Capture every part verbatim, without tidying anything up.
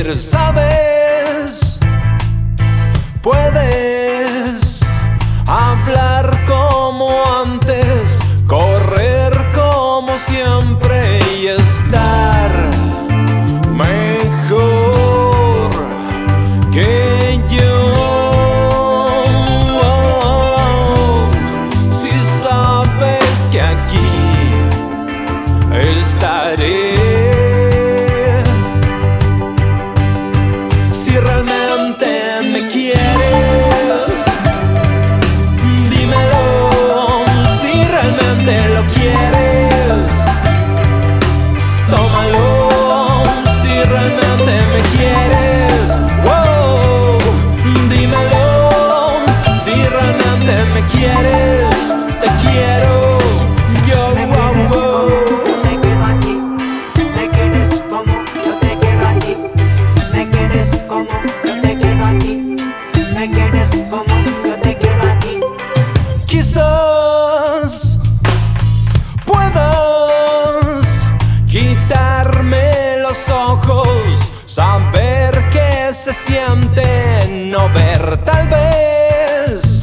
sentir, ¿sabes? Puedes hablar como antes, correr como siempre y estar mejor que yo. Si sabes que aquí estaré, si realmente me quieres, dímelo. Si realmente lo quieres, tómalo. Si realmente me quieres, wow, dímelo. Si realmente me quieres, te quiero. Yo, Me wow, quieres wow. como yo te quiero a ti. Me quieres como yo te quiero a ti. Me quieres como yo te quiero a ti. Me quieres como yo te quiero a ti. Quizás puedas quitarme los ojos, saber que se siente no ver. Tal vez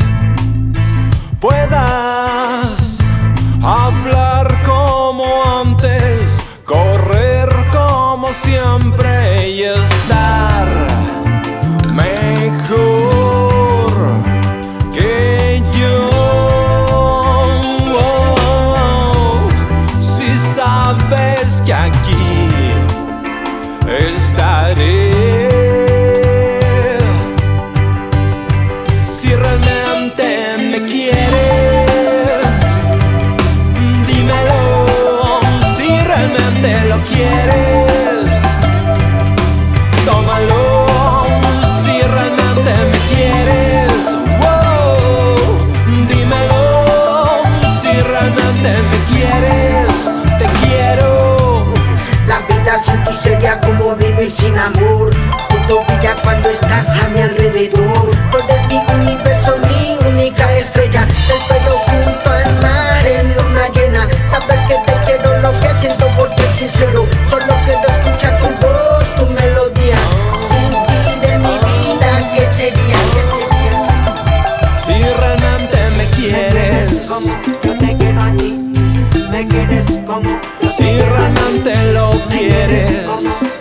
puedas hablar como antes, correr como siempre y estar mejor que yo. Si sabes que aquí estaré, si realmente me quieres, dímelo. Si realmente lo quieres, tómalo. Si realmente me quieres, wow, dímelo. Si realmente me quieres, te quiero. La vida sin ti sería como vivir sin amor. Todo brilla cuando estás a mi alrededor. Todo es mi universo, mi única estrella. Te espero junto al mar en luna llena. Sabes que te quiero, lo que siento porque es sincero. Solo quiero escuchar tu voz, tu melodía. Sin ti de mi vida, ¿qué sería? ¿Qué sería? Si realmente me Me quieres, quieres como yo te quiero a ti. Me quieres como yo te si quiero a ti. realmente lo Me quieres quieres, como